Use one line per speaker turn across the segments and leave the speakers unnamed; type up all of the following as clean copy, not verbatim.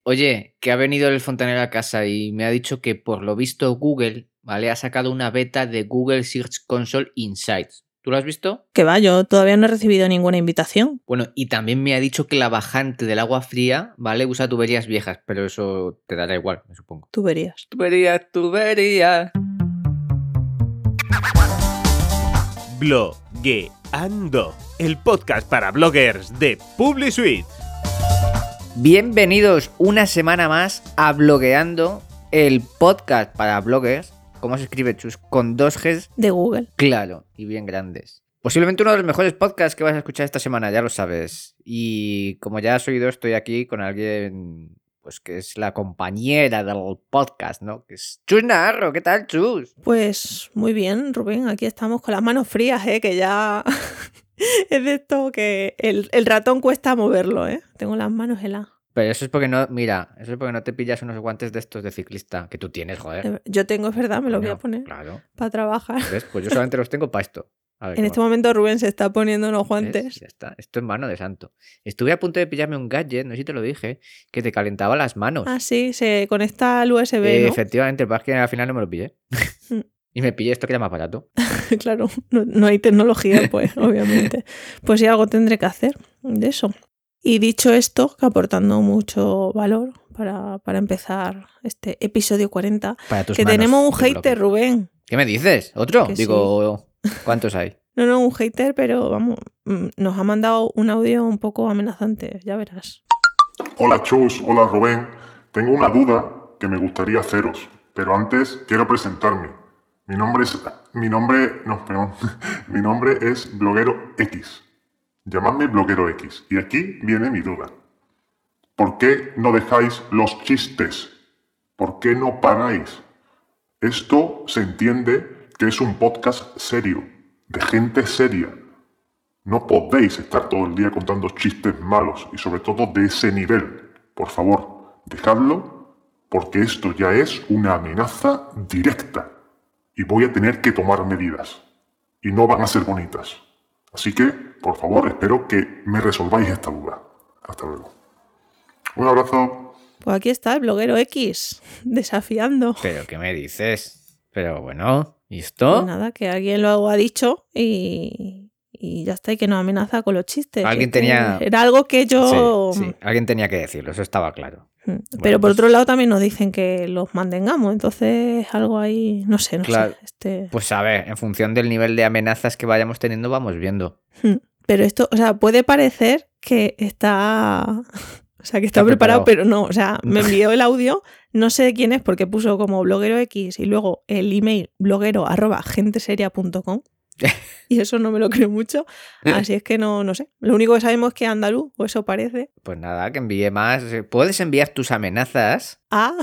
Oye, que ha venido el fontanero a casa y me ha dicho que por lo visto Google, ¿vale? Ha sacado una beta de Google Search Console Insights. ¿Tú lo has visto?
Que va, yo todavía no he recibido ninguna invitación.
Bueno, y también me ha dicho que la bajante del agua fría, ¿vale? Usa tuberías viejas, pero eso te dará igual, me supongo.
Tuberías.
Tuberías.
Blogueando, el podcast para bloggers de PubliSuite.
Bienvenidos una semana más a Blogueando, el podcast para bloggers. ¿Cómo se escribe, Chus? Con 2 Gs.
De Google.
Claro, y bien grandes. Posiblemente uno de los mejores podcasts que vas a escuchar esta semana, ya lo sabes. Y como ya has oído, estoy aquí con alguien, pues que es la compañera del podcast, ¿no? Que es Chus Navarro. ¿Qué tal, Chus?
Pues muy bien, Rubén, aquí estamos con las manos frías, que ya es de esto que el ratón cuesta moverlo, Tengo las manos heladas.
Pero eso es porque no, mira, eso es porque no te pillas unos guantes de estos de ciclista que tú tienes, joder.
Yo tengo, es verdad, me los voy a poner
Claro.
para trabajar.
¿Ves? Pues yo solamente los tengo para esto. A ver,
En este momento Rubén se está poniendo unos guantes.
¿ves? Ya está, esto es mano de santo. Estuve a punto de pillarme un gadget, no sé si te lo dije, que te calentaba las manos.
Ah, sí, se conecta al USB, ¿no?
Efectivamente, el que al final no me lo pillé. Y me pillé esto que era más barato.
Claro, no hay tecnología, pues, obviamente. Pues sí, algo tendré que hacer de eso. Y dicho esto, que aportando mucho valor para empezar este episodio 40,
Para tus
que
manos
tenemos un
de
hater,
bloque.
Rubén.
¿Qué me dices? ¿Otro?
Que
Digo, ¿cuántos hay?
No, un hater, pero vamos, nos ha mandado un audio un poco amenazante, ya verás.
Hola Chus, hola Rubén. Tengo una duda que me gustaría haceros, pero antes quiero presentarme. Mi nombre es Bloguero X. Llamadme Bloguero X. Y aquí viene mi duda. ¿Por qué no dejáis los chistes? ¿Por qué no paráis? Esto se entiende que es un podcast serio, de gente seria. No podéis estar todo el día contando chistes malos y sobre todo de ese nivel. Por favor, dejadlo porque esto ya es una amenaza directa y voy a tener que tomar medidas y no van a ser bonitas. Así que, por favor, espero que me resolváis esta duda. Hasta luego. Un abrazo.
Pues aquí está el bloguero X, desafiando.
¿Pero qué me dices? Pero bueno, ¿y esto?
Pues nada, que alguien lo ha dicho y ya está, y que nos amenaza con los chistes.
Alguien tenía...
Era algo que yo...
Sí, alguien tenía que decirlo, eso estaba claro.
Pero
Bueno,
por otro lado también nos dicen que los mantengamos, entonces algo ahí, no sé.
Pues a ver, en función del nivel de amenazas que vayamos teniendo, vamos viendo.
Pero esto, o sea, puede parecer que está... O sea, que está preparado, pero no. O sea, me envió el audio, no sé de quién es, porque puso como bloguero X y luego el email bloguero@genteseria.com. Y eso no me lo creo mucho. Así es que no sé. Lo único que sabemos es que es andaluz, o eso parece.
Pues nada, que envíe más. ¿Puedes enviar tus amenazas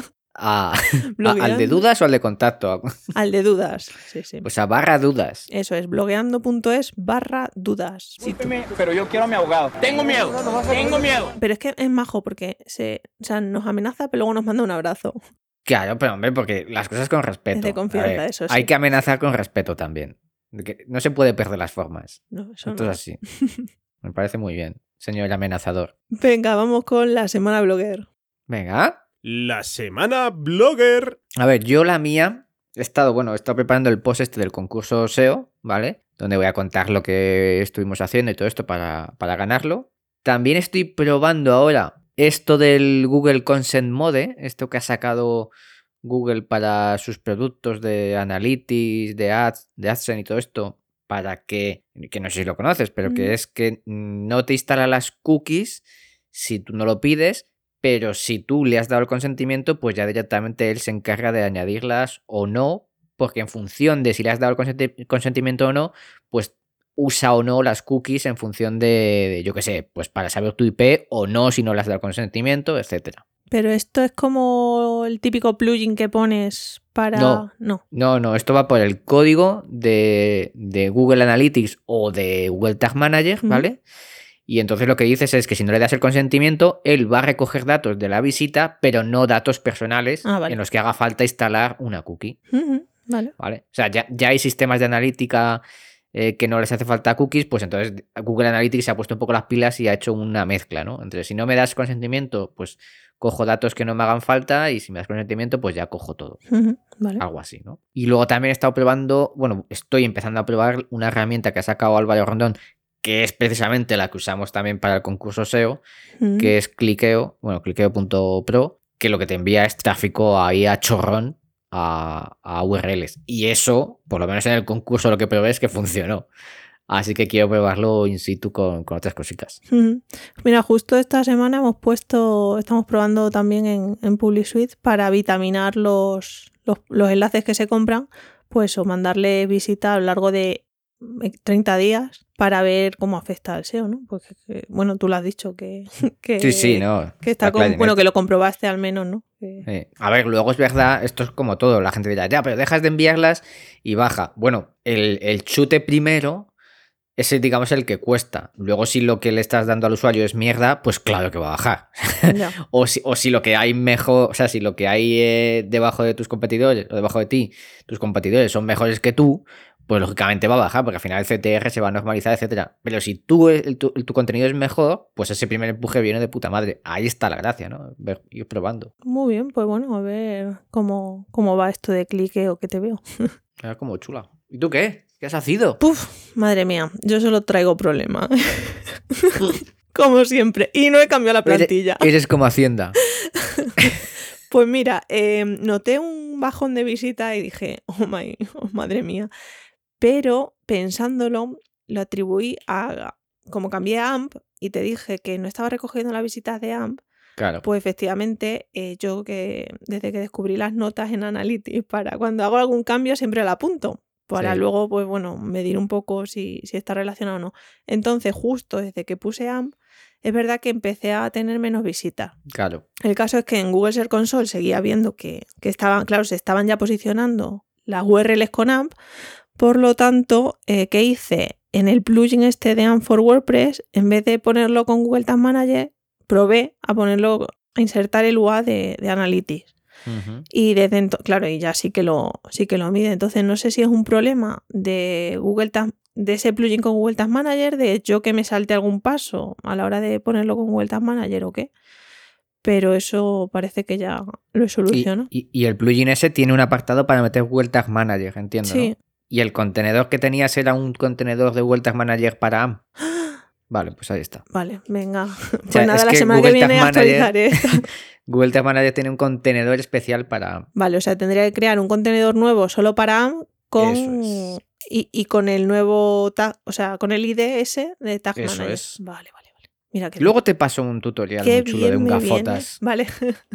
al de dudas o al de contacto?
Al de dudas, sí.
Pues a /dudas.
Eso es, blogueando.es/dudas.
Discúlpeme, pero yo quiero a mi abogado. Tengo miedo.
Pero es que es majo porque nos amenaza, pero luego nos manda un abrazo.
Claro, pero hombre, porque las cosas con respeto.
Es de confianza, eso sí.
Hay que amenazar con respeto también. No se puede perder las formas.
No, eso
Esto
no.
es así. Me parece muy bien, señor amenazador.
Venga, vamos con la semana blogger.
Venga.
La semana blogger.
A ver, yo la mía he estado preparando el post del concurso SEO, ¿vale? Donde voy a contar lo que estuvimos haciendo y todo esto para ganarlo. También estoy probando ahora esto del Google Consent Mode, esto que ha sacado Google para sus productos de Analytics, de Ads, de AdSense y todo esto, para que no sé si lo conoces, pero que es que no te instala las cookies si tú no lo pides, pero si tú le has dado el consentimiento, pues ya directamente él se encarga de añadirlas o no, porque en función de si le has dado el consentimiento o no, pues usa o no las cookies en función de yo qué sé, pues para saber tu IP o no si no le has dado el consentimiento, etcétera.
Pero esto es como el típico plugin que pones para...
No, esto va por el código de Google Analytics o de Google Tag Manager, ¿vale? Y entonces lo que dices es que si no le das el consentimiento, él va a recoger datos de la visita, pero no datos personales en los que haga falta instalar una cookie.
Vale.
O sea, ya hay sistemas de analítica que no les hace falta cookies, pues entonces Google Analytics se ha puesto un poco las pilas y ha hecho una mezcla, ¿no? Entre si no me das consentimiento, pues cojo datos que no me hagan falta y si me das consentimiento, pues ya cojo todo.
Vale.
Algo así, ¿no? Y luego también he estado probando, bueno, estoy empezando a probar una herramienta que ha sacado Álvaro Rondón, que es precisamente la que usamos también para el concurso SEO, que es Clickeo, bueno, clickeo.pro, que lo que te envía es tráfico ahí a chorrón a URLs. Y eso, por lo menos en el concurso lo que probé es que funcionó. Así que quiero probarlo in situ con otras cositas.
Mira, justo esta semana estamos probando también en PubliSuite para vitaminar los enlaces que se compran, pues o mandarle visita a lo largo de 30 días para ver cómo afecta al SEO, ¿no? Porque, bueno, tú lo has dicho que
sí, no.
Que está bueno, que lo comprobaste al menos, ¿no?
A ver, luego es verdad, esto es como todo, la gente dirá, ya, pero dejas de enviarlas y baja. Bueno, el chute primero... Ese, digamos, el que cuesta. Luego, si lo que le estás dando al usuario es mierda, pues claro que va a bajar. o si lo que hay mejor, o sea, si lo que hay debajo de tus competidores o debajo de ti, tus competidores son mejores que tú, pues lógicamente va a bajar, porque al final el CTR se va a normalizar, etcétera. Pero si tu contenido es mejor, pues ese primer empuje viene de puta madre. Ahí está la gracia, ¿no? Ir probando.
Muy bien, pues bueno, a ver cómo va esto de Clickeo que te veo.
Era como chula. ¿Y tú qué? ¿Qué has sido?
Puf, madre mía, yo solo traigo problemas. Como siempre. Y no he cambiado la plantilla.
Eres como Hacienda.
Pues mira, noté un bajón de visita y dije, madre mía. Pero pensándolo, lo atribuí a... Como cambié a AMP y te dije que no estaba recogiendo las visitas de AMP,
claro.
Pues efectivamente, yo que desde que descubrí las notas en Analytics, para cuando hago algún cambio siempre la apunto. Para luego, pues bueno, medir un poco si está relacionado o no. Entonces, justo desde que puse AMP, es verdad que empecé a tener menos visitas.
Claro.
El caso es que en Google Search Console seguía viendo que estaban, claro, se estaban ya posicionando las URLs con AMP. Por lo tanto, ¿qué hice? En el plugin este de AMP for WordPress, en vez de ponerlo con Google Tag Manager, probé a insertar el UA de Analytics. Y desde entonces, claro, y ya sí que lo mide. Entonces no sé si es un problema de de ese plugin con Google Tag Manager, de yo que me salte algún paso a la hora de ponerlo con Google Tag Manager o qué. Pero eso parece que ya lo soluciona.
Y el plugin ese tiene un apartado para meter Google Tag Manager, entiendo,
sí.
¿no? Y el contenedor que tenías era un contenedor de Google Tag Manager para AMP. Vale, pues ahí está.
Vale, venga. Pues
o sea,
nada,
es
la
que
semana
Google
que viene actualizaré esta.
Google Tag Manager tiene un contenedor especial para AMP.
Vale, o sea, tendría que crear un contenedor nuevo solo para AMP y con el nuevo tag, o sea, con el ID ese de Tag
Eso
Manager.
es.
Vale. Mira que
luego te paso un tutorial muy chulo de un gafotas.
Vale.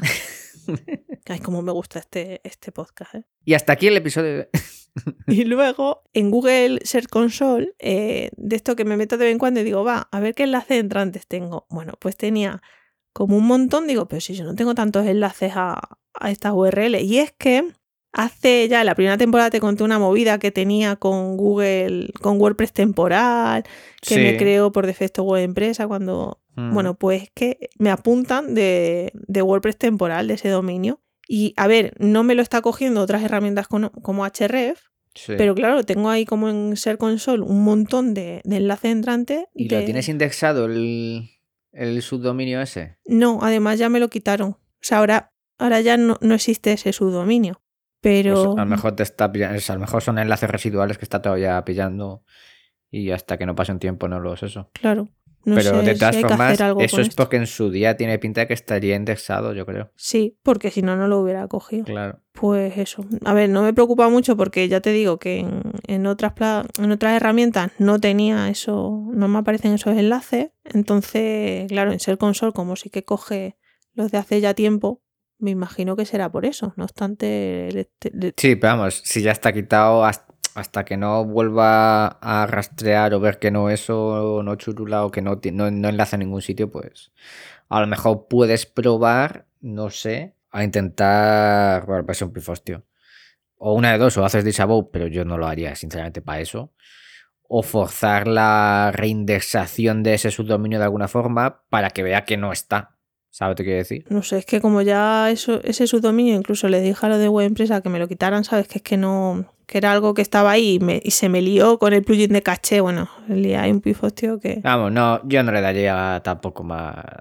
Ay, cómo me gusta este podcast, ¿eh?
Y hasta aquí el episodio.
Y luego, en Google Search Console, de esto que me meto de vez en cuando y digo, a ver qué enlaces de entrantes tengo. Bueno, pues tenía como un montón, digo, pero si yo no tengo tantos enlaces a estas URL. Y es que hace ya la primera temporada te conté una movida que tenía con Google, con WordPress temporal, que me creo por defecto Web Empresa cuando... Bueno, pues que me apuntan de WordPress temporal, de ese dominio. Y a ver, no me lo está cogiendo otras herramientas como Href, pero claro, tengo ahí como en Search Console un montón de enlaces entrantes.
¿Y lo tienes indexado el subdominio ese?
No, además ya me lo quitaron. O sea, ahora ya no existe ese subdominio. Pero...
Pues a lo mejor te está pillando, a lo mejor son enlaces residuales que está todavía pillando y hasta que no pase un tiempo no los eso.
Claro. No
pero
sé
de todas
si
formas, eso es porque en su día tiene pinta de que estaría indexado, yo creo.
Sí, porque si no, no lo hubiera cogido.
Claro.
Pues eso. A ver, no me preocupa mucho porque ya te digo que en otras herramientas no tenía eso, no me aparecen esos enlaces. Entonces, claro, en Search Console, como sí que coge los de hace ya tiempo, me imagino que será por eso. No obstante...
Sí, pero vamos, si ya está quitado... Hasta que no vuelva a rastrear o ver que no eso, no churula o que no enlaza a ningún sitio, pues a lo mejor puedes probar, no sé, a intentar... Bueno, pues un pifostio. O una de dos, o haces disavow, pero yo no lo haría sinceramente para eso. O forzar la reindexación de ese subdominio de alguna forma para que vea que no está. ¿Sabes qué quiero decir?
No sé, es que como ya ese subdominio, incluso les dije a lo de Web Empresa que me lo quitaran, ¿sabes? Que es que no... que era algo que estaba ahí y se me lió con el plugin de caché. Bueno, hay un pifostio que...
Vamos, no, yo no le daría tampoco más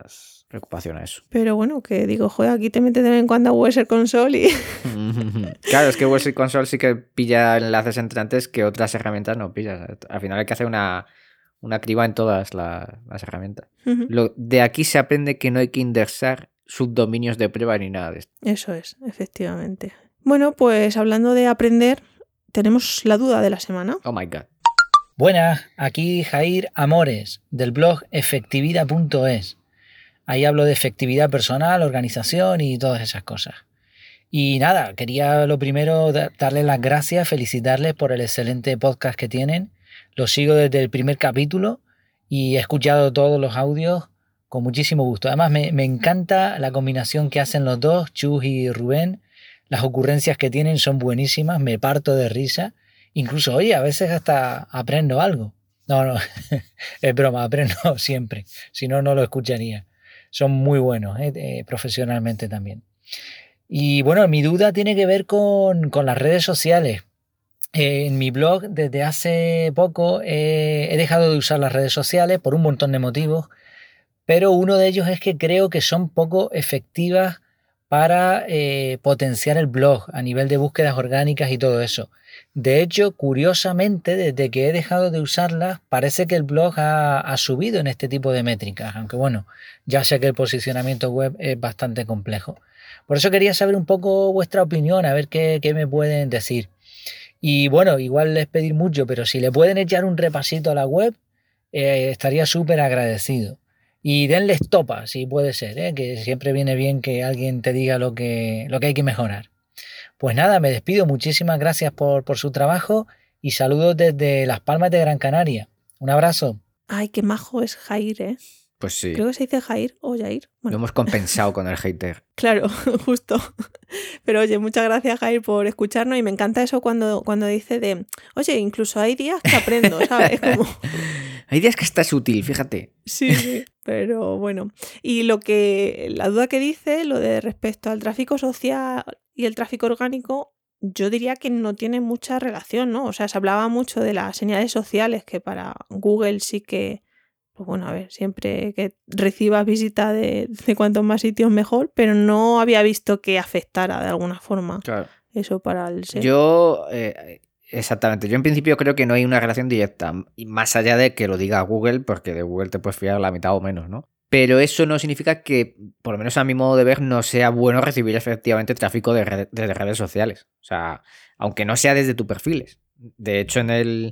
preocupación a eso.
Pero bueno, que digo, joder, aquí te metes de vez en cuando a Western Console y...
Claro, es que Western Console sí que pilla enlaces entrantes que otras herramientas no pillan. Al final hay que hacer una criba en todas las herramientas. De aquí se aprende que no hay que indexar subdominios de prueba ni nada de esto.
Eso es, efectivamente. Bueno, pues hablando de aprender, tenemos la duda de la semana.
Oh my god.
Buenas, aquí Jair Amores, del blog efectividad.es. Ahí hablo de efectividad personal, organización y todas esas cosas. Y nada, quería lo primero darles las gracias, felicitarles por el excelente podcast que tienen. Lo sigo desde el primer capítulo y he escuchado todos los audios con muchísimo gusto. Además me encanta la combinación que hacen los dos, Chus y Rubén. Las ocurrencias que tienen son buenísimas, me parto de risa. Incluso, oye, a veces hasta aprendo algo. No, es broma, aprendo siempre. Si no, no lo escucharía. Son muy buenos, profesionalmente también. Y bueno, mi duda tiene que ver con las redes sociales. En mi blog, desde hace poco, he dejado de usar las redes sociales por un montón de motivos, pero uno de ellos es que creo que son poco efectivas para potenciar el blog a nivel de búsquedas orgánicas y todo eso. De hecho, curiosamente, desde que he dejado de usarlas, parece que el blog ha subido en este tipo de métricas, aunque bueno, ya sé que el posicionamiento web es bastante complejo. Por eso quería saber un poco vuestra opinión, a ver qué me pueden decir. Y bueno, igual les pedir mucho, pero si le pueden echar un repasito a la web, estaría súper agradecido. Y denles topa, si puede ser, que siempre viene bien que alguien te diga lo que hay que mejorar. Pues nada, me despido. Muchísimas gracias por su trabajo y saludos desde Las Palmas de Gran Canaria. Un abrazo.
Ay, qué majo es Jair, ¿eh?
Pues sí.
Creo que se dice Jair o Jair. Bueno.
Lo hemos compensado con el hater.
Claro, justo. Pero oye, muchas gracias, Jair, por escucharnos y me encanta eso cuando dice de, oye, incluso hay días que aprendo, ¿sabes? Como...
Hay días que estás útil, fíjate.
Sí, pero bueno. Y la duda que dice, lo de respecto al tráfico social y el tráfico orgánico, yo diría que no tiene mucha relación, ¿no? O sea, se hablaba mucho de las señales sociales, que para Google sí que, pues bueno, a ver, siempre que recibas visita de cuantos más sitios mejor, pero no había visto que afectara de alguna forma eso para el SEO.
Exactamente. Yo en principio creo que no hay una relación directa, más allá de que lo diga Google, porque de Google te puedes fiar la mitad o menos, ¿no? Pero eso no significa que, por lo menos a mi modo de ver, no sea bueno recibir efectivamente tráfico desde redes sociales. O sea, aunque no sea desde tus perfiles. De hecho, en el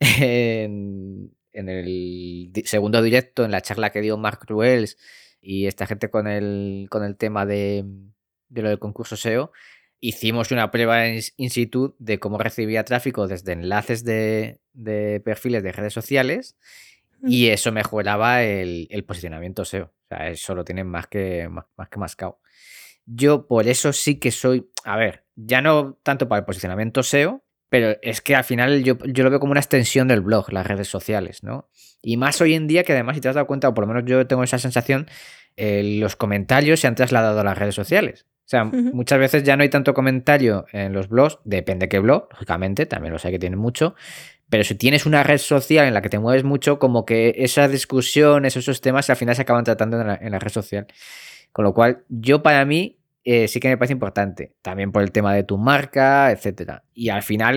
segundo directo, en la charla que dio Mark Ruels y esta gente con el tema de lo del concurso SEO, hicimos una prueba in situ de cómo recibía tráfico desde enlaces de perfiles de redes sociales y eso mejoraba el posicionamiento SEO. O sea, eso lo tienen más que mascado. Yo por eso sí que soy, a ver, ya no tanto para el posicionamiento SEO, pero es que al final yo lo veo como una extensión del blog, las redes sociales, ¿no? Y más hoy en día que además, si te has dado cuenta, o por lo menos yo tengo esa sensación, los comentarios se han trasladado a las redes sociales. O sea, muchas veces ya no hay tanto comentario en los blogs, depende de qué blog, lógicamente, también los hay que tienen mucho, pero si tienes una red social en la que te mueves mucho, como que esas discusiones, esos temas al final se acaban tratando en la red social. Con lo cual, yo para mí sí que me parece importante, también por el tema de tu marca, etcétera. Y al final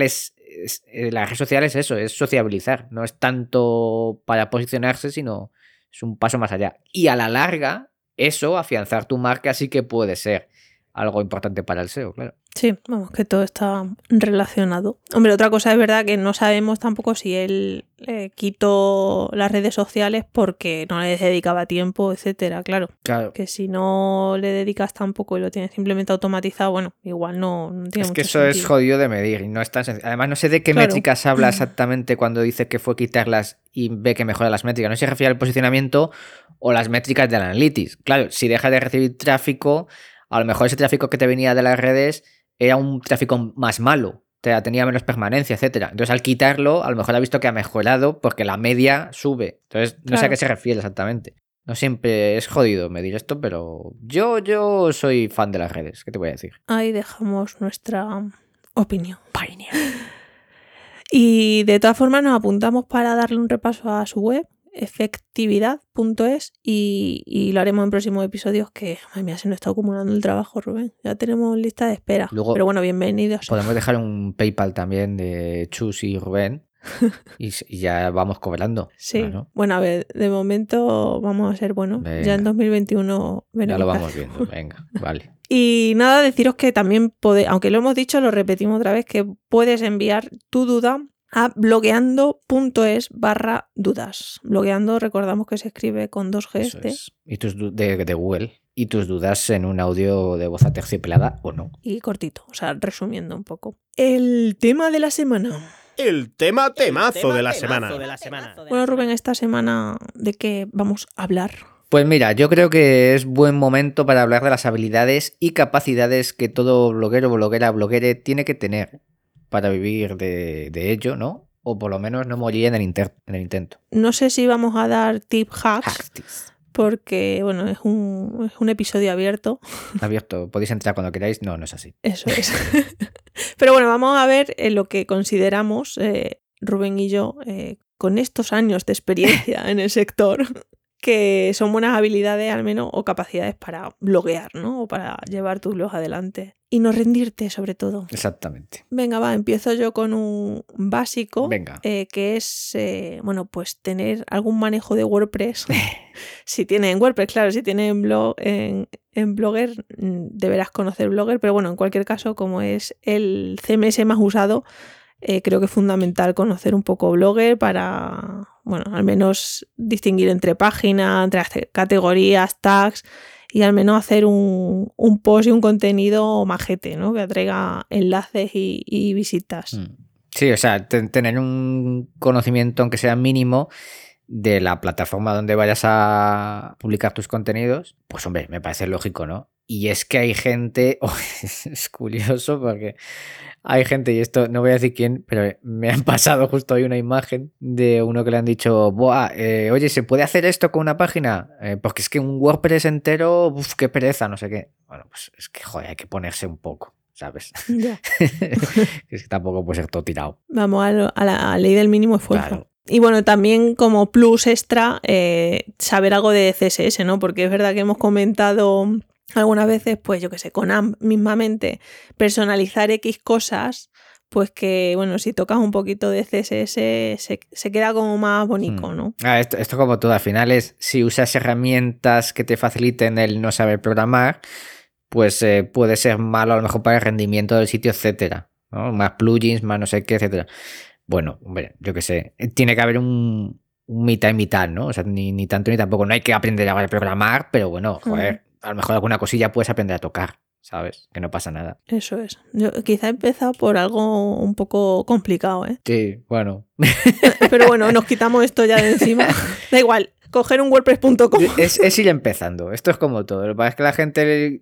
la red social es eso, es sociabilizar, no es tanto para posicionarse, sino es un paso más allá. Y a la larga, eso, afianzar tu marca, sí que puede ser algo importante para el SEO, claro.
Sí, vamos, que todo está relacionado. Hombre, otra cosa es verdad que no sabemos tampoco si él quitó las redes sociales porque no les dedicaba tiempo, etcétera, claro. Que si no le dedicas tampoco y lo tienes simplemente automatizado, bueno, igual no tiene mucho sentido.
Es que eso es jodido de medir y no es tan sencillo. Además, no sé de qué métricas habla exactamente cuando dice que fue quitarlas y ve que mejora las métricas. No sé si se refiere al posicionamiento o las métricas del Analytics. Claro, si dejas de recibir tráfico, a lo mejor ese tráfico que te venía de las redes era un tráfico más malo, tenía menos permanencia, etcétera. Entonces, al quitarlo, a lo mejor ha visto que ha mejorado porque la media sube. Entonces, no sé a qué se refiere exactamente. No siempre es jodido medir esto, pero yo soy fan de las redes. ¿Qué te voy a decir?
Ahí dejamos nuestra opinión. Y de todas formas nos apuntamos para darle un repaso a su web, efectividad.es y lo haremos en próximos episodios que, madre mía, se nos está acumulando el trabajo, Rubén. Ya tenemos lista de espera.
Luego,
pero bueno, bienvenidos.
Podemos dejar un PayPal también de Chus y Rubén y ya vamos cobrando.
Sí,
claro.
Bueno, a ver, de momento vamos a ser buenos.
Venga.
Ya en 2021 veremos.
Ya lo
qué
vamos
hacemos.
viendo, venga, vale.
Y nada, deciros que también aunque lo hemos dicho, lo repetimos otra vez, que puedes enviar tu duda a blogueando.es/dudas. Blogueando, recordamos que se escribe con 2 Gs.
Eso es. Y de Google. Y tus dudas en un audio de voz aterciopelada o no.
Y cortito, o sea, resumiendo un poco. El tema de la semana.
El temazo de la semana.
Bueno, Rubén, esta semana, ¿de qué vamos a hablar?
Pues mira, yo creo que es buen momento para hablar de las habilidades y capacidades que todo bloguero, bloguera, bloguere tiene que tener para vivir de ello, ¿no? O por lo menos no morir en el intento.
No sé si vamos a dar tip hacks, porque, bueno, es un episodio abierto.
Abierto, podéis entrar cuando queráis. No, no es así.
Eso es. Pero bueno, vamos a ver lo que consideramos, Rubén y yo, con estos años de experiencia en el sector, que son buenas habilidades al menos o capacidades para bloguear, ¿no? O para llevar tu blog adelante. Y no rendirte, sobre todo.
Exactamente.
Venga, va, empiezo yo con un básico.
Venga.
Que es, bueno, pues tener algún manejo de WordPress. Si tienes en WordPress, claro, si tienes en Blogger, deberás conocer Blogger, pero bueno, en cualquier caso, como es el CMS más usado, creo que es fundamental conocer un poco Blogger para, bueno, al menos distinguir entre páginas, entre categorías, tags, y al menos hacer un post y un contenido majete, ¿no? Que atraiga enlaces y visitas.
Sí, o sea, tener un conocimiento, aunque sea mínimo, de la plataforma donde vayas a publicar tus contenidos, pues hombre, me parece lógico, ¿no? Y es que hay gente, es curioso porque hay gente, y esto no voy a decir quién, pero me han pasado justo hoy una imagen de uno que le han dicho, buah, oye, ¿se puede hacer esto con una página? Porque es que un WordPress entero, uff, qué pereza, no sé qué. Bueno, pues es que, joder, hay que ponerse un poco, ¿sabes?
Ya.
Es que tampoco puede ser todo tirado.
Vamos a la ley del mínimo esfuerzo.
Claro.
Y bueno, también como plus extra, saber algo de CSS, ¿no? Porque es verdad que hemos comentado algunas veces, pues yo qué sé, con AMP mismamente, personalizar X cosas, pues que, bueno, si tocas un poquito de CSS se queda como más bonito, ¿no?
Esto como todo, al final es, si usas herramientas que te faciliten el no saber programar, pues puede ser malo a lo mejor para el rendimiento del sitio, etcétera, ¿no? Más plugins, más no sé qué, etcétera. Bueno, hombre, yo qué sé, tiene que haber un mitad y mitad, ¿no? O sea, ni tanto ni tampoco. No hay que aprender a programar, pero bueno, joder, a lo mejor alguna cosilla puedes aprender a tocar, ¿sabes? Que no pasa nada.
Eso es. Yo quizá he empezado por algo un poco complicado, ¿eh?
Sí, bueno.
Pero bueno, nos quitamos esto ya de encima. Da igual, coger un WordPress.com.
Es ir empezando. Esto es como todo. Lo que pasa es que la gente,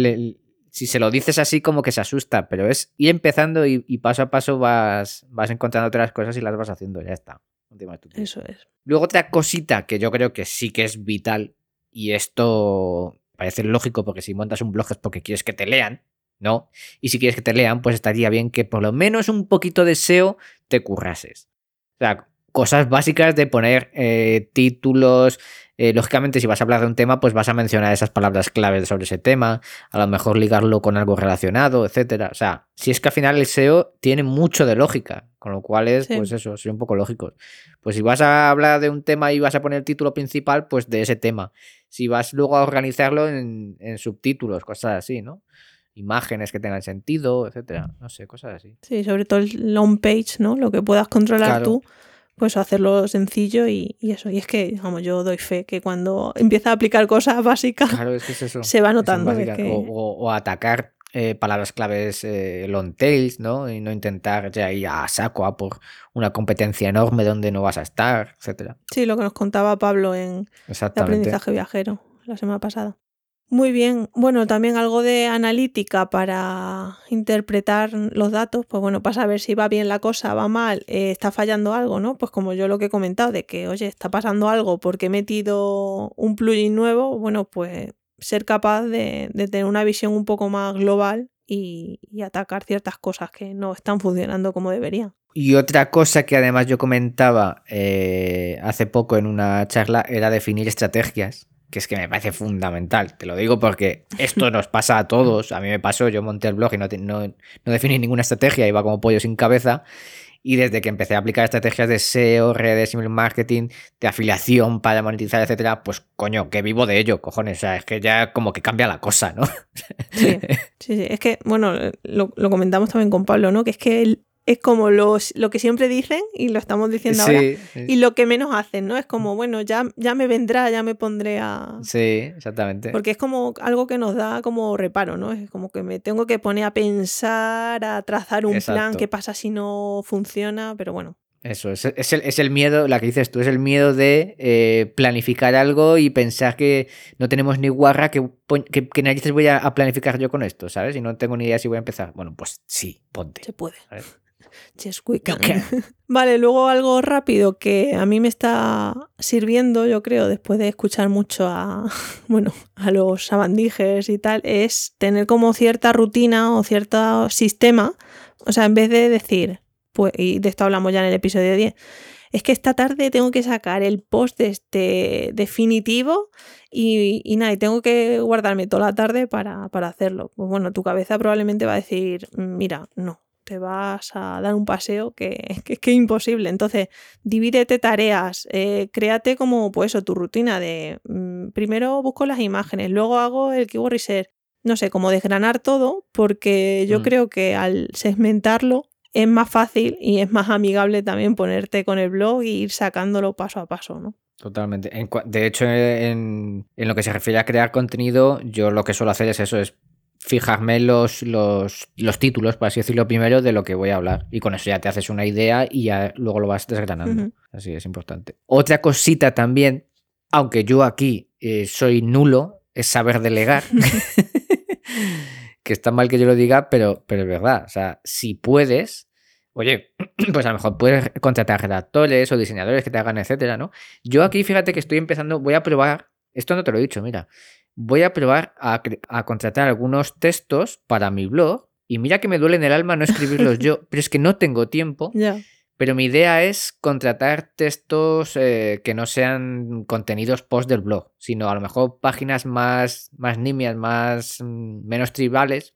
si se lo dices así, como que se asusta, pero es ir empezando y paso a paso vas encontrando otras cosas y las vas haciendo. Ya está.
Eso es.
Luego otra cosita que yo creo que sí que es vital, y esto parece lógico porque si montas un blog es porque quieres que te lean, ¿no? Y si quieres que te lean, pues estaría bien que por lo menos un poquito de SEO te currases. O sea, cosas básicas de poner títulos. Lógicamente, si vas a hablar de un tema, pues vas a mencionar esas palabras claves sobre ese tema, a lo mejor ligarlo con algo relacionado, etcétera. O sea, si es que al final el SEO tiene mucho de lógica, con lo cual es, pues eso, ser un poco lógicos. Pues si vas a hablar de un tema y vas a poner el título principal, pues de ese tema. Si vas luego a organizarlo en subtítulos, cosas así, ¿no? Imágenes que tengan sentido, etcétera. No sé, cosas así.
Sí, sobre todo el long page, ¿no? Lo que puedas controlar tú. Pues hacerlo sencillo y eso. Y es que, vamos, yo doy fe que cuando empieza a aplicar cosas básicas,
claro, es que es eso.
Se va notando.
O atacar palabras claves long tails, ¿no? Y no intentar ya ir a saco a por una competencia enorme donde no vas a estar, etcétera.
Sí, lo que nos contaba Pablo en Aprendizaje Viajero la semana pasada. Muy bien. Bueno, también algo de analítica para interpretar los datos, pues bueno, para saber si va bien la cosa, va mal, está fallando algo, ¿no? Pues como yo lo que he comentado, de que, oye, está pasando algo porque he metido un plugin nuevo, bueno, pues ser capaz de tener una visión un poco más global y atacar ciertas cosas que no están funcionando como deberían.
Y otra cosa que además yo comentaba hace poco en una charla era definir estrategias, que es que me parece fundamental. Te lo digo porque esto nos pasa a todos. A mí me pasó, yo monté el blog y no definí ninguna estrategia, iba como pollo sin cabeza. Y desde que empecé a aplicar estrategias de SEO, redes, email marketing, de afiliación para monetizar, etcétera, pues coño, que vivo de ello, cojones. O sea, es que ya como que cambia la cosa, ¿no?
Sí. Es que, bueno, lo comentamos también con Pablo, ¿no? Que es que es como lo que siempre dicen y lo estamos diciendo ahora, y lo que menos hacen, ¿no? Es como, bueno, ya me vendrá, ya me pondré a...
Sí, exactamente.
Porque es como algo que nos da como reparo, ¿no? Es como que me tengo que poner a pensar, a trazar un plan, qué pasa si no funciona, pero bueno.
Eso, es el miedo, la que dices tú, es el miedo de planificar algo y pensar que no tenemos ni guarra, que narices voy a planificar yo con esto, ¿sabes? Y no tengo ni idea si voy a empezar. Bueno, pues sí, ponte.
Se puede. Yes, we can. Vale, luego algo rápido que a mí me está sirviendo, yo creo, después de escuchar mucho a los sabandijers y tal, es tener como cierta rutina o cierto sistema. O sea, en vez de decir, pues, y de esto hablamos ya en el episodio 10, es que esta tarde tengo que sacar el post definitivo y nada, y tengo que guardarme toda la tarde para hacerlo. Pues bueno, tu cabeza probablemente va a decir, mira, no. Te vas a dar un paseo que es imposible. Entonces, divídete tareas, créate como, pues eso, tu rutina de primero busco las imágenes, luego hago el keyword research, no sé, como desgranar todo, porque yo creo que al segmentarlo es más fácil y es más amigable también ponerte con el blog e ir sacándolo paso a paso, ¿no?
Totalmente. De hecho, en lo que se refiere a crear contenido, yo lo que suelo hacer es eso, es fijarme los títulos, por así decirlo, primero de lo que voy a hablar. Y con eso ya te haces una idea y ya luego lo vas desgranando. Uh-huh. Así es importante. Otra cosita también, aunque yo aquí soy nulo, es saber delegar. Que está mal que yo lo diga, pero es verdad. O sea, si puedes, oye, pues a lo mejor puedes contratar redactores o diseñadores que te hagan, etcétera, ¿no? Yo aquí, fíjate que estoy empezando, voy a probar, esto no te lo he dicho, mira. Voy a probar a contratar algunos textos para mi blog y mira que me duele en el alma no escribirlos yo, pero es que no tengo tiempo.
Yeah.
Pero mi idea es contratar textos que no sean contenidos post del blog, sino a lo mejor páginas más nimias, menos triviales,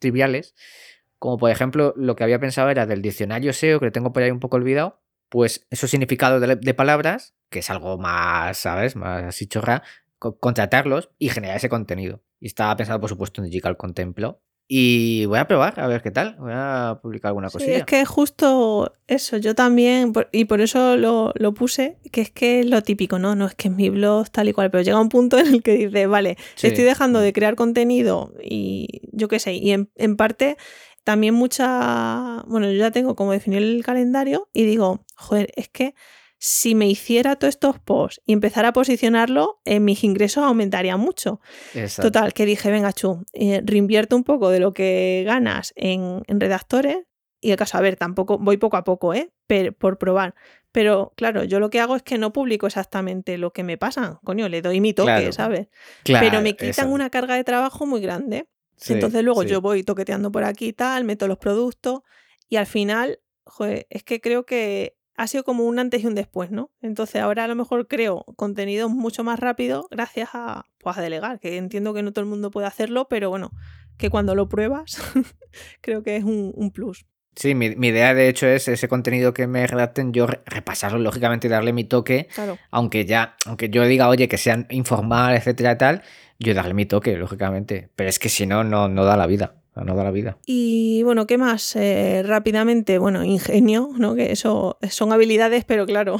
como por ejemplo lo que había pensado era del diccionario SEO, que lo tengo por ahí un poco olvidado, pues esos significados de palabras, que es algo más, ¿sabes? Más así chorra, contratarlos y generar ese contenido. Y estaba pensado, por supuesto, en Digital Contemplo. Y voy a probar, a ver qué tal. Voy a publicar alguna cosilla.
Sí, es que justo eso, yo también, y por eso lo puse, que es lo típico, ¿no? No es que es mi blog tal y cual, pero llega un punto en el que dices, vale, sí, estoy dejando de crear contenido y yo qué sé, y en parte también bueno, yo ya tengo como definir el calendario y digo, joder, es que si me hiciera todos estos posts y empezara a posicionarlo, mis ingresos aumentarían mucho. Exacto. Total, que dije, venga, reinvierto un poco de lo que ganas en redactores. Y el caso, a ver, tampoco voy poco a poco, por probar. Pero claro, yo lo que hago es que no publico exactamente lo que me pasa. Coño, le doy mi toque, claro, ¿sabes? Claro, pero me quitan una carga de trabajo muy grande. Sí, entonces luego yo voy toqueteando por aquí y tal, meto los productos y al final, joder, es que creo que ha sido como un antes y un después, ¿no? Entonces ahora a lo mejor creo contenido mucho más rápido gracias a delegar, que entiendo que no todo el mundo puede hacerlo, pero bueno, que cuando lo pruebas creo que es un plus.
Sí, mi idea de hecho es ese contenido que me redacten, yo repasarlo lógicamente y darle mi toque, claro. aunque yo diga, oye, que sean informal, etcétera, tal, yo darle mi toque, lógicamente, pero es que si no da la vida. No da la vida.
Y bueno, ¿qué más? Rápidamente, bueno, ingenio, ¿no? Que eso son habilidades, pero claro,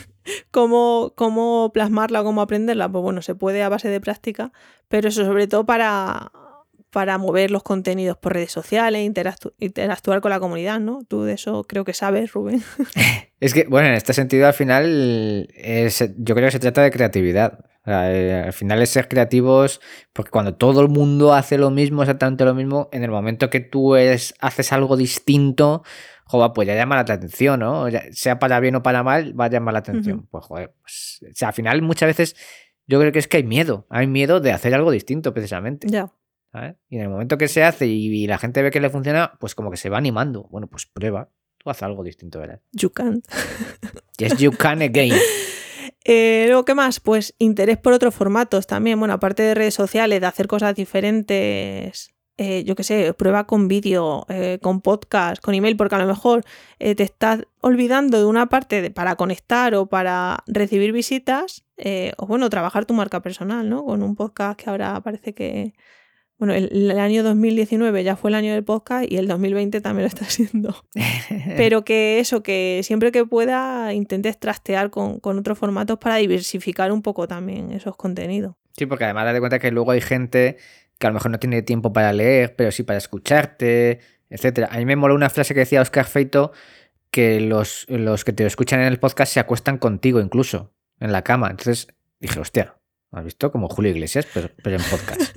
¿cómo plasmarla o cómo aprenderla? Pues bueno, se puede a base de práctica, pero eso sobre todo para mover los contenidos por redes sociales, interactuar con la comunidad, ¿no? Tú de eso creo que sabes, Rubén.
Es que, bueno, en este sentido al final yo creo que se trata de creatividad. O sea, al final es ser creativos, porque cuando todo el mundo hace lo mismo, exactamente lo mismo, en el momento que tú haces algo distinto, joder, pues ya llama la atención, ¿no? Sea para bien o para mal, va a llamar la atención. Uh-huh. Pues joder, pues, o sea, al final muchas veces yo creo que es que hay miedo de hacer algo distinto precisamente.
Ya.
¿Sabes? Y en el momento que se hace y la gente ve que le funciona, pues como que se va animando. Bueno, pues prueba. Tú haz algo distinto, ¿verdad?
You can.
Yes, you can again.
Luego, ¿qué más? Pues interés por otros formatos también. Bueno, aparte de redes sociales, de hacer cosas diferentes, yo qué sé, prueba con vídeo, con podcast, con email, porque a lo mejor te estás olvidando de una parte para conectar o para recibir visitas, o bueno, trabajar tu marca personal, ¿no? Con un podcast que ahora parece que... Bueno, el año 2019 ya fue el año del podcast y el 2020 también lo está siendo. Pero que eso, que siempre que pueda intentes trastear con otros formatos para diversificar un poco también esos contenidos.
Sí, porque además date cuenta que luego hay gente que a lo mejor no tiene tiempo para leer, pero sí para escucharte, etcétera. A mí me moló una frase que decía Óscar Feito, que los que te escuchan en el podcast se acuestan contigo incluso, en la cama. Entonces dije, hostia, ¿has visto? Como Julio Iglesias, pero en podcast.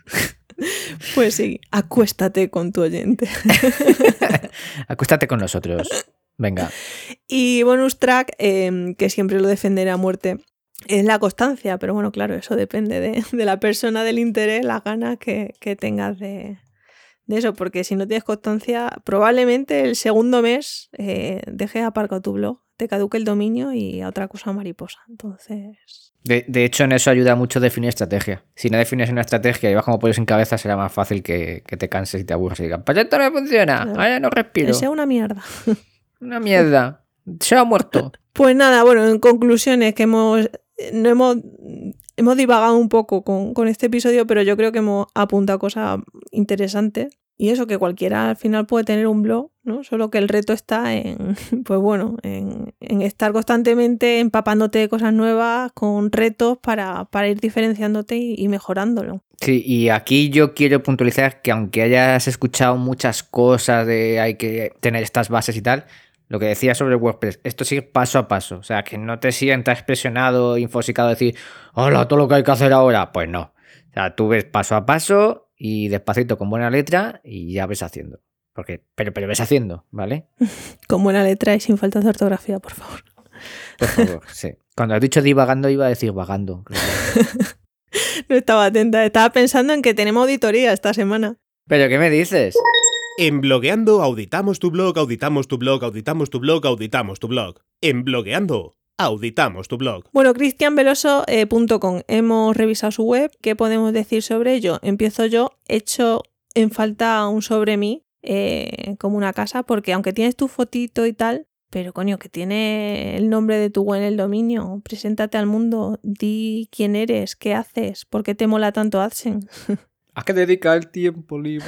Pues sí, acuéstate con tu oyente.
Acuéstate con nosotros. Venga.
Y bonus track, que siempre lo defenderé a muerte, es la constancia. Pero bueno, claro, eso depende de la persona, del interés, las ganas que tengas de eso. Porque si no tienes constancia, probablemente el segundo mes dejes aparcado tu blog, te caduque el dominio y a otra cosa mariposa. Entonces...
De hecho, en eso ayuda mucho definir estrategia. Si no defines una estrategia y vas como pollo sin cabeza, será más fácil que te canses y te aburras y digas, pues esto no funciona, vaya, no respiro.
Esa es una mierda.
Una mierda. Se ha muerto.
Pues nada, bueno, en conclusiones que hemos divagado un poco con este episodio, pero yo creo que hemos apuntado cosas interesantes. Y eso, que cualquiera al final puede tener un blog, ¿no? Solo que el reto está en, pues bueno, en estar constantemente empapándote de cosas nuevas, con retos para ir diferenciándote y mejorándolo.
Sí, y aquí yo quiero puntualizar que aunque hayas escuchado muchas cosas de hay que tener estas bases y tal, lo que decía sobre WordPress, esto sigue paso a paso. O sea, que no te sientas presionado, infosicado, decir, hola, todo lo que hay que hacer ahora. Pues no. O sea, tú ves paso a paso y despacito con buena letra y ya ves haciendo. Pero ves haciendo, ¿vale?
Con buena letra y sin falta de ortografía, por favor.
Por favor, sí. Cuando has dicho divagando, iba a decir vagando. Claro.
No estaba atenta, estaba pensando en que tenemos auditoría esta semana.
¿Pero qué me dices?
En Blogueando auditamos tu blog, auditamos tu blog, auditamos tu blog, auditamos tu blog. En Blogueando auditamos tu blog.
Bueno, cristianveloso.com. Hemos revisado su web. ¿Qué podemos decir sobre ello? Empiezo yo. He hecho en falta un sobre mí, como una casa, porque aunque tienes tu fotito y tal, pero coño, que tiene el nombre de tu web en el dominio. Preséntate al mundo, di quién eres, qué haces, por qué te mola tanto AdSense.
¿A qué dedica el tiempo libre?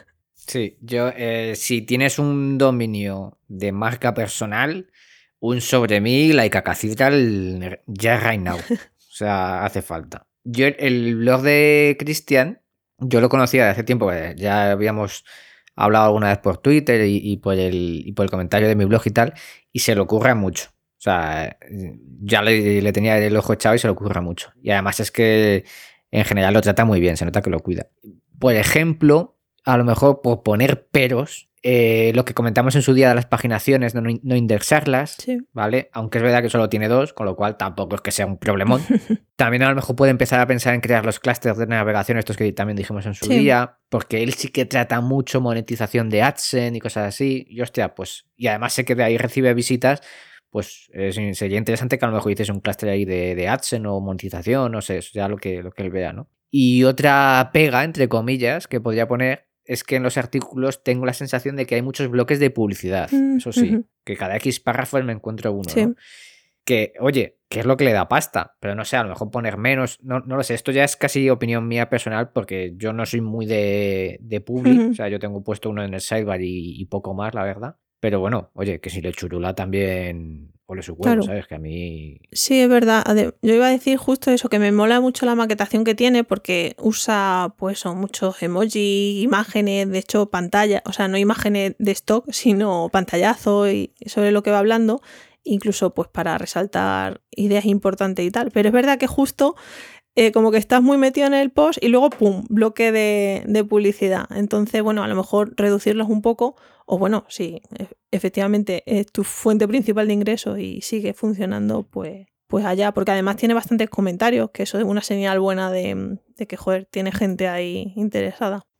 Sí, yo, si tienes un dominio de marca personal, un sobre mí, like a cathedral, ya right now. O sea, hace falta. Yo, el blog de Cristian, yo lo conocía de hace tiempo, ya habíamos hablado alguna vez por Twitter y por el comentario de mi blog y tal, y se le ocurre mucho. O sea, ya le tenía el ojo echado y se le ocurre mucho. Y además es que en general lo trata muy bien, se nota que lo cuida. Por ejemplo, a lo mejor por poner peros, lo que comentamos en su día de las paginaciones, no indexarlas,
Sí.
¿vale? Aunque es verdad que solo tiene 2, con lo cual tampoco es que sea un problemón. También a lo mejor puede empezar a pensar en crear los clústeres de navegación, estos que también dijimos en su día, porque él sí que trata mucho monetización de AdSense y cosas así. Y hostia, pues, y además sé que de ahí recibe visitas, pues sería interesante que a lo mejor hiciese un clúster ahí de AdSense o monetización, no sé, eso ya lo que él vea, ¿no? Y otra pega, entre comillas, que podría poner es que en los artículos tengo la sensación de que hay muchos bloques de publicidad. Eso sí, que cada X párrafos me encuentro uno,
Sí.
¿no? Que, oye, ¿qué es lo que le da pasta? Pero no sé, a lo mejor poner menos, no lo sé. Esto ya es casi opinión mía personal porque yo no soy muy de publi. O sea, yo tengo puesto uno en el sidebar y poco más, la verdad. Pero bueno, oye, que si le churula también ole su huevo,
Claro.
¿sabes? Que a mí...
Sí, es verdad. Yo iba a decir justo eso, que me mola mucho la maquetación que tiene porque usa pues muchos emojis, imágenes, de hecho pantalla, o sea, no imágenes de stock, sino pantallazo y sobre lo que va hablando, incluso pues para resaltar ideas importantes y tal. Pero es verdad que justo como que estás muy metido en el post y luego ¡pum! Bloque de publicidad. Entonces, bueno, a lo mejor reducirlos un poco o bueno, si efectivamente es tu fuente principal de ingresos y sigue funcionando, pues allá. Porque además tiene bastantes comentarios, que eso es una señal buena de que, joder, tiene gente ahí interesada.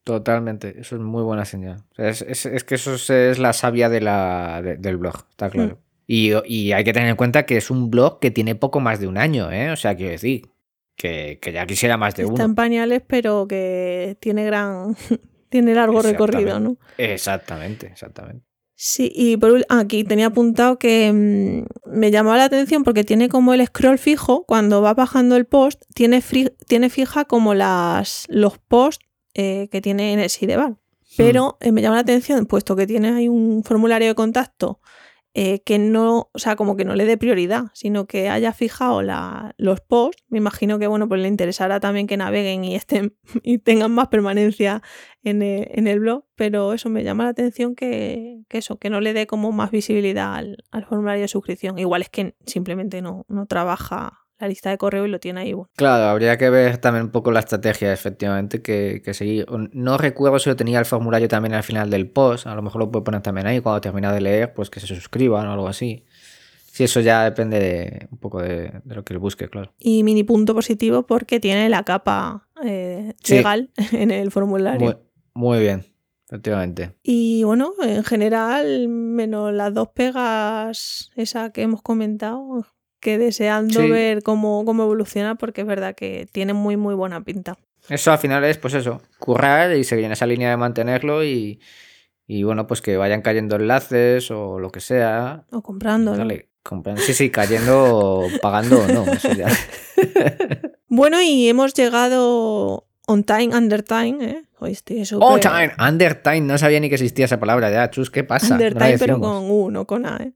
Totalmente, eso es muy buena señal. O sea, es que eso es la savia del blog, está claro. Y hay que tener en cuenta que es un blog que tiene poco más de un año, ¿eh? O sea, quiero decir, que ya quisiera más de
Está
uno.
en pañales, pero que tiene tiene largo recorrido, ¿no?
Exactamente.
Sí, y aquí tenía apuntado que me llamaba la atención porque tiene como el scroll fijo, cuando va bajando el post, tiene fija como los posts que tiene en el Sidebar. Pero me llama la atención, puesto que tiene ahí un formulario de contacto que no, o sea, como que no le dé prioridad, sino que haya fijado los posts. Me imagino que, bueno, pues le interesará también que naveguen y tengan más permanencia en el blog, pero eso me llama la atención que no le dé como más visibilidad al formulario de suscripción. Igual es que simplemente no trabaja la lista de correo y lo tiene ahí. Bueno.
Claro, habría que ver también un poco la estrategia, efectivamente, que seguir. No recuerdo si lo tenía el formulario también al final del post, a lo mejor lo puede poner también ahí, cuando termina de leer, pues que se suscriban o algo así. Sí, eso ya depende un poco de lo que él busque, claro.
Y mini punto positivo porque tiene la capa legal en el formulario.
Muy bien, efectivamente.
Y bueno, en general, menos las 2 pegas, esa que hemos comentado, que deseando ver cómo evoluciona, porque es verdad que tiene muy, muy buena pinta.
Eso al final es, pues eso, currar y seguir en esa línea de mantenerlo y bueno, pues que vayan cayendo enlaces o lo que sea.
O comprando.
Sí, cayendo, pagando o no. Eso ya.
Bueno, y hemos llegado on time, under time, ¿eh?
On time, under time, no sabía ni que existía esa palabra ya, chus, ¿qué pasa?
Under time, pero con U, no con A, ¿eh?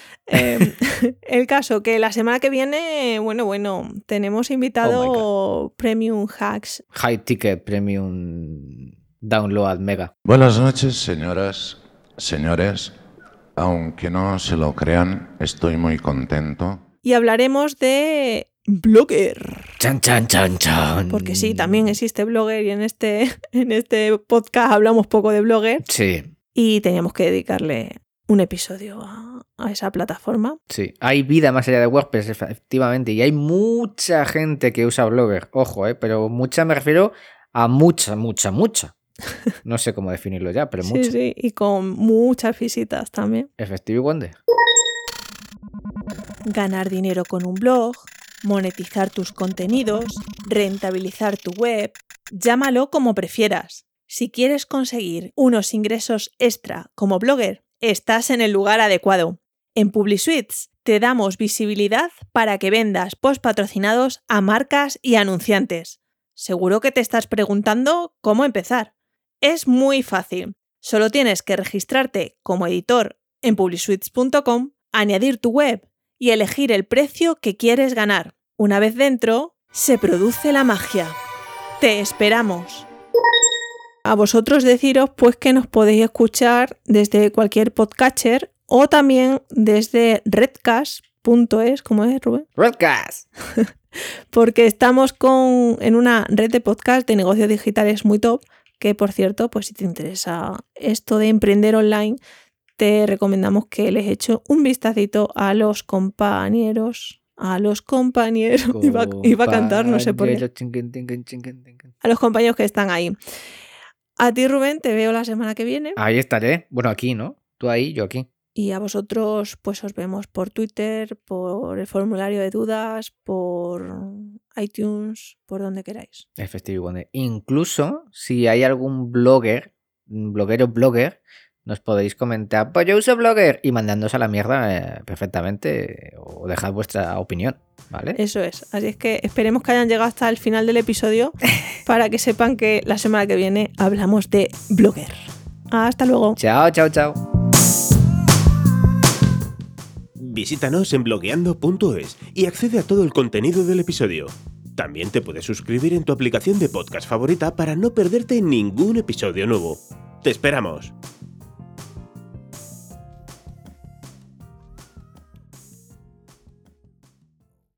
El caso que la semana que viene, bueno, tenemos invitado Premium Hacks.
High Ticket Premium Download Mega.
Buenas noches, señoras, señores. Aunque no se lo crean, estoy muy contento.
Y hablaremos de Blogger.
Chan, chan, chan, chan.
Porque sí, también existe Blogger y en este podcast hablamos poco de Blogger.
Sí.
Y teníamos que dedicarle un episodio a esa plataforma.
Sí, hay vida más allá de WordPress, efectivamente, y hay mucha gente que usa Blogger, ojo, pero mucha me refiero a mucha. No sé cómo definirlo ya, pero mucha.
Sí, y con muchas visitas también.
Effective Wonder.
Ganar dinero con un blog, monetizar tus contenidos, rentabilizar tu web, llámalo como prefieras. Si quieres conseguir unos ingresos extra como blogger, estás en el lugar adecuado. En PubliSuites te damos visibilidad para que vendas posts patrocinados a marcas y anunciantes. Seguro que te estás preguntando cómo empezar. Es muy fácil. Solo tienes que registrarte como editor en publisuites.com, añadir tu web y elegir el precio que quieres ganar. Una vez dentro, se produce la magia. ¡Te esperamos! A vosotros deciros pues que nos podéis escuchar desde cualquier podcatcher o también desde redcast.es, ¿cómo es, Rubén?
Redcast.
Porque estamos en una red de podcast de negocios digitales muy top, que por cierto, pues si te interesa esto de emprender online, te recomendamos que les eches un vistacito a los compañeros. Iba a cantar, no sé por qué. A los compañeros que están ahí. A ti, Rubén, te veo la semana que viene.
Ahí estaré. Bueno, aquí, ¿no? Tú ahí, yo aquí.
Y a vosotros, pues os vemos por Twitter, por el formulario de dudas, por iTunes, por donde queráis.
Efectivamente. Incluso si hay algún blogger, nos podéis comentar, pues yo uso Blogger, y mandándonos a la mierda perfectamente, o dejad vuestra opinión, ¿vale?
Eso es. Así es que esperemos que hayan llegado hasta el final del episodio para que sepan que la semana que viene hablamos de Blogger. Hasta luego.
Chao, chao, chao.
Visítanos en blogueando.es y accede a todo el contenido del episodio. También te puedes suscribir en tu aplicación de podcast favorita para no perderte ningún episodio nuevo. ¡Te esperamos!